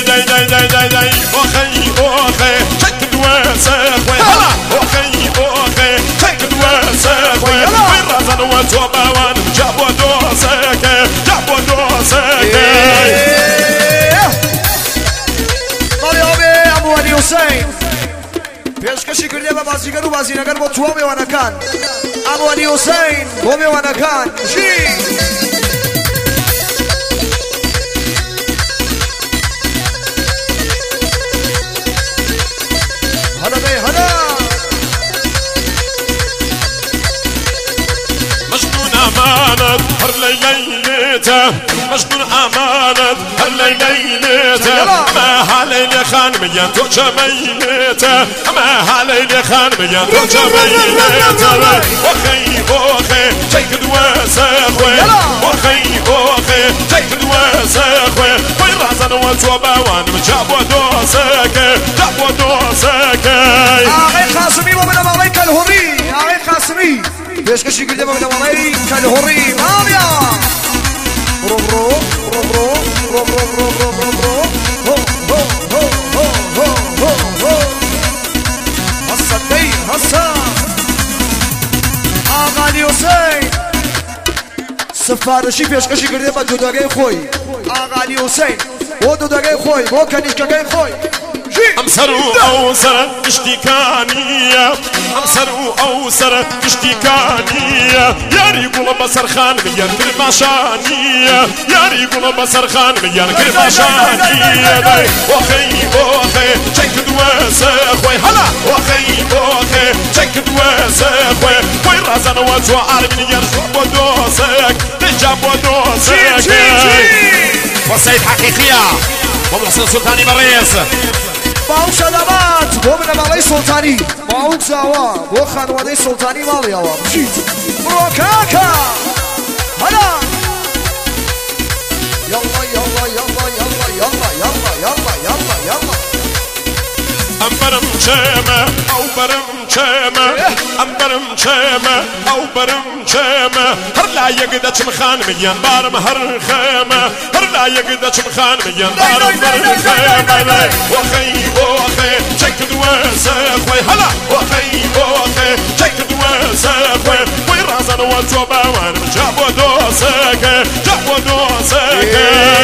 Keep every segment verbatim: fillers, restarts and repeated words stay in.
داي داي داي داي داي أخي أخي شكد وساخوي هلا أخي أخي شكد وساخوي وين رازن وتوباوان جابوا دوسك جابوا دوسك طالع أبو علي حسين پیشکشی کرده با بازیگر و بازیگر با تو میوانکان ابو علی حسین تو میوانکان جی هلا بی هلا مجنون امانت هر لیلیته مجنون امانت هر لیلیته ما حالی خان میگن تو چه میلیته ما حالی خان میگن تو چه میلیته وخی وخی چکد وسخوی وخی وخی چکد وسخوی وی رازن و تو باوان جاب و دوسک جاب و دوسک آقای قاسمی با بدم آقای کلهوری آقای قاسمی پیشکشی کرده با بدم آقای کلهوری مامیا رو رو رو رو رو رو رو رو رو هو هو هو هو هو هو هسا دی هسا آقا علی حسین سفارشی پیشکشی کرده با دوداگه خوی آقا علی حسین با دوداگه خوی با کنیشکاگه خوی امسرو اوسر اشتكانية امسرو اوسر اشتكانية ياري قول بصر خان ميان كرماشانية ياري قول بصر خان ميان كرماشانية وخي وخي شكد وسخوي هلا وخي وخي شكد وسخوي وي رازن وجو عالمين يرجو ودوسك تجاب ودوسك والسيد حقيقية ومحسن سلطاني بريس باوك سلامات بو من مالي سلطاني باوك زاوا بو خانوادي سلطاني مالي اوا مشيت بروكاكا هلا يلا يلا يلا يلا يلا يلا يلا يلا يلا أمبرم شامة أو برم شامة أمبرم شامة أو برم شامة هر لا يقدر شمخان ميان بارم هر خامة هر لا يقدر شمخان ميان بارم هر خامة وخي وخي شكد وسخوي هلا وخي وخي شكد وسخوي وين رازن وتوبا وان جابوا دوسك جابوا دوسك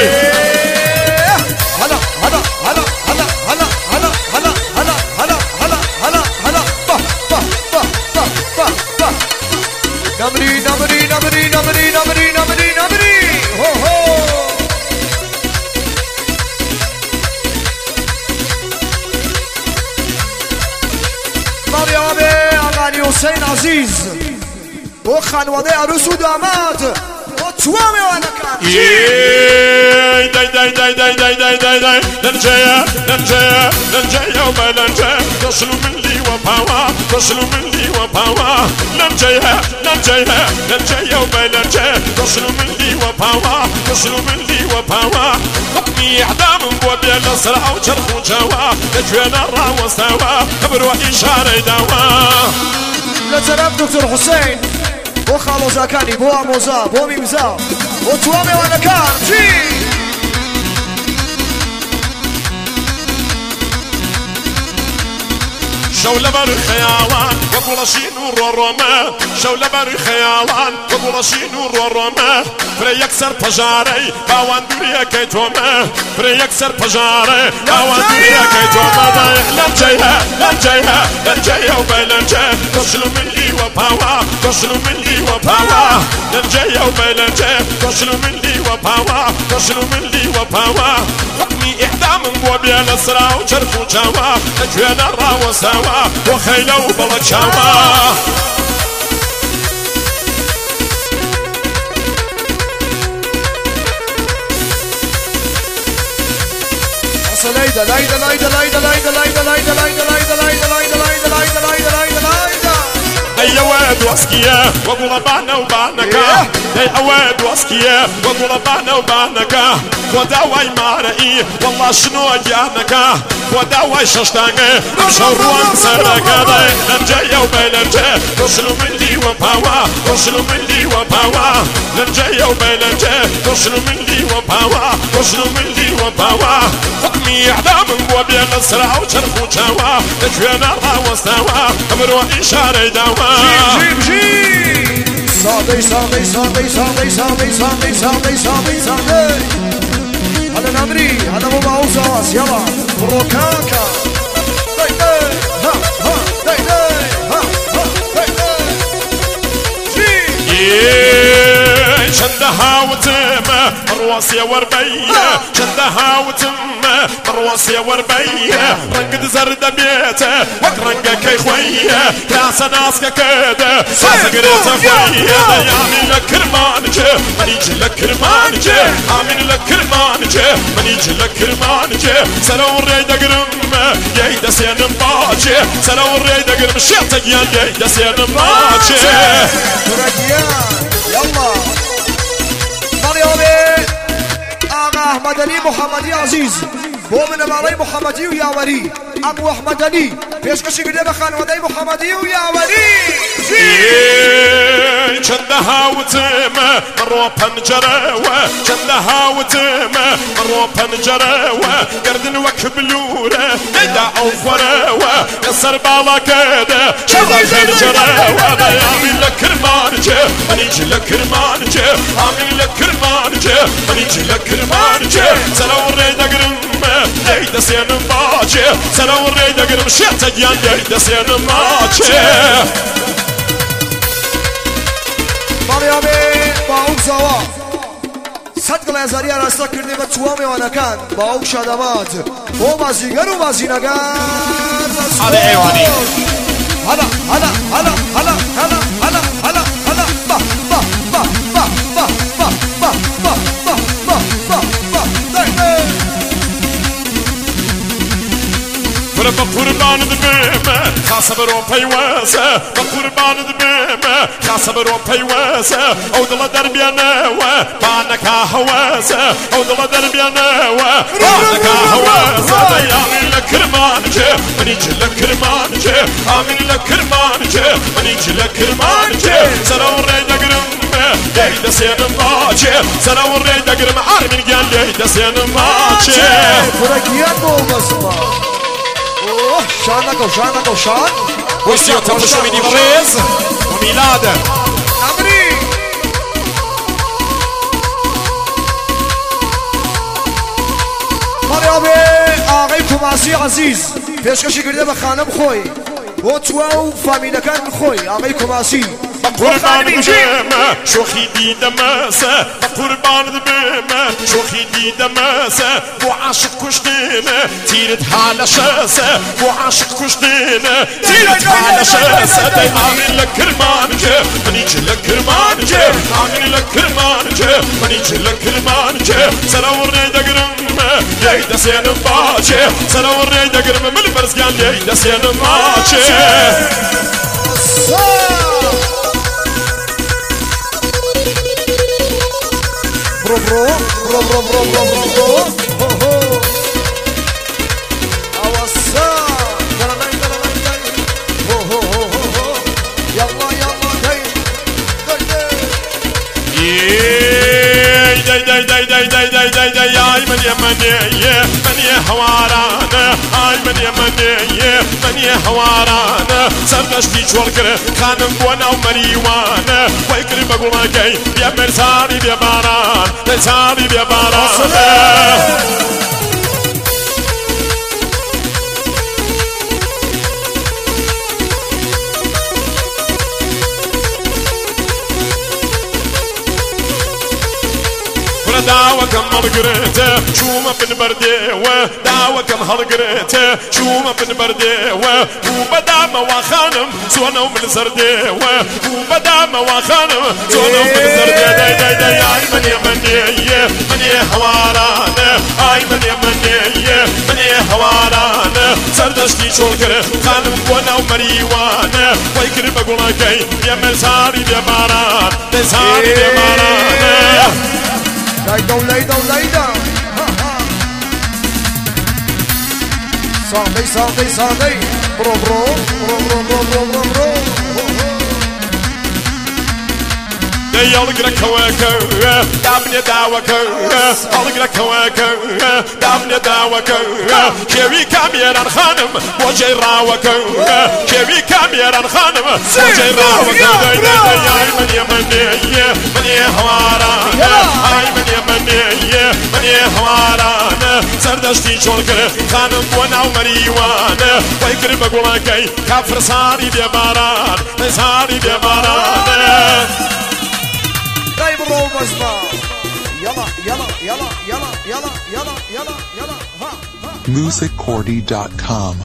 هلا هلا هلا هلا هلا هلا هلا هلا هلا هلا هلا هلا با با با با با با نمري نمري نمري نمري نمري نمري نمري هو هو مريم اغاني حسين عزيز وخانواده عروس و داماد وتوامي وانا كان داي داي داي داي داي داي داي داي نرجع نرجع نرجع وما نرجع تصلوا من لي وباوا تصلوا من لي وباوا نرجع نرجع نرجع وما نرجع تصلوا من لي وباوا تصلوا من لي وباوا حكمي اعدام بوبي الاسرع وجرح وجوا نجينا الرا واستوى خبر واشاره دوا لطرف دكتور حسين بو خالو زاكاني بو اموزا بو ميمزا بو توامي وانا كان جي شولة بر خيالان وقلشين ورورما شولة بر خيالان وقلشين ورورما فري يكسر بجاري باوان دوريا كيتوما فري يكسر بجاري باوان دوريا كيتوما لنجيها لنجيها لنجيها وبلنجي تصلوا من لي وباوا تصلوا من لي وباوا لنجيها وبلنجي تصلوا من لي وباوا تصلوا من لي وباوا حكمي إعدام بوبي الأسرع وجرح وجوا نجينا الرا وسوا وخيلة وبلد شوا ليدا ليدا ليدا ليدا ليدا ليدا ليدا ليدا ليدا ليدا ليدا ليدا ليدا ليدا ليدا ليدا دي أواد واسكية وقول بانا وبانكا دي أواد واسكية وقول بانا وبانكا وداوي مارئي والله شنو جانكا وداوي ششتانك مشروان سرقا دي نرجع وبنرجع توصلوا مني وباوا توصلوا مني وباوا لنجا وبلنجا توصلوا مني وباوا توصلوا مني وباوا حكمي اعدام وبين السرعة وشرف وشاوا تجوينا الله واستوى امر واشارة دوا جيب جيب صادي صادي صادي صادي صادي صادي صادي صادي صادي هذا نمري هذا مو معوزة يلا روكاكا داي داي ها ها داي داي ها ها داي داي جيب شندها وتم مرواسية وربية شندها وتم مرواسية وربية رنقد زرد بيته وقرنقك يا خوية كاسة ناسك كده ساسة قريت خوية يامين لك كرمانجة منيجي لك كرمانجة آمين لك كرمانجة منيجي لك كرمانجة سلو الريد قرم يهيدا سين باجة سلو الريد قرم شيطيان يهيدا سين باجة رجيان يلا مريومي آغا أحمد علي محمدي عزيز بومن مالي محمدي ويا ولي أبو أحمد علي فيش كشي قدام خانوادي محمدي ويا ولي شندها وتم مروا بنجرة شندها وتم مروا بنجرة قردن وكبلورة يدا أوفرة يسر بالا كده شغل خنجرة يامين لك كرمانجة منيجي لك كرمانجة آمين لك كرمانجة منيجي لك كرمانجة سلو الريد قرم يهيدا سين باجة سلو الريد قرم شيطيان يهيدا سين باجة مريومي باوك زوا صدق الازاري راستا كردي بتوامي وانا كان باوك شادمات هو بازيگر و بازينگر هذا ايواني هلا هلا هلا هلا هلا هلا هلا هلا با با با با با با با با با با با با داي بربا قربان دميمة خاصة برو بيواسة بقربان دميمة خاصة برو بيواسة او دل دربيانا بانك هواسة او دل دربيانا بانك هواسة ديامين لك كرمانجة منيجي لك كرمانجة آمين لك كرمانجة منيجي لك كرمانجة سلو الريد قرم يهيدا سين باجة سلو الريد قرم عارمين قال يهيدا سين باجة فرقيان بوغسما اوه شانكو شانكو شان ويسيو تبشو مني بريز وميلاد أمري مريومي آغاي كوماسي عزيز فيش كشي قرده بخانم خوي بو تواو فاميلا كان خوي آغاي كوماسي قربان دميمة شوخي دي دماسة قربان دميمة شوخي دي دماسة بو عاشق كشتينة تيرت حالة شاسة بو عاشق كشتينة تيرت حالة شاسة داي آمين لك كرمانجة منيجي لك كرمانجة آمين لك كرمانجة منيجي لك كرمانجة سلو الريد قرم يهيدا سين باجة سلو الريد قرم من البرزقان يهيدا سين باجة برو برو برو برو برو برو برو برو برو اوسا دلالي دلالي دلالي هو هو هو هو يلا يلا داي داي داي داي داي داي داي داي داي يا من يمني من يهوارانا اي من يمني من يهوارانا سردشتي شوركر خانم بونا ومريوانا ويكري بقول جاي يا مرساني يا باران مرساني يا باران داوة كم هالقريته شومة بن برديوة داوة كم هالقريته شومة بن برديوة وبدا مواخانم سونا ومن زرديوة وبدا مواخانم سونا ومن زرديوة داي داي داي اي من يمني من يهوارانا اي من يمني من يهوارانا سردشتي شولكر خانم بونا ومريوانا ويكر بقولا كي يا مرساري يا باران مرساري يا باران Lay down, lay down, lay down. Sunday, Sunday, Sunday. Bro, bro, bro, bro, bro, bro, bro, bro. يلقى كواكا دامني داوكا يلقى كواكا دامني داوكا كيوي كاميران خانم وجاي راوكا كيوي كاميران خانم وجاي راوكا يا من يمني من يهوارانا هاي من يمني من يهوارانا سردشتي شولكر خانم بونا ومريوانا ويكر بقولكي كافر صاري بيباران صاري بيباران طيب الروم اسمع يلا يلا يلا يلا يلا يلا يلا يلا ها ها music cordy dot com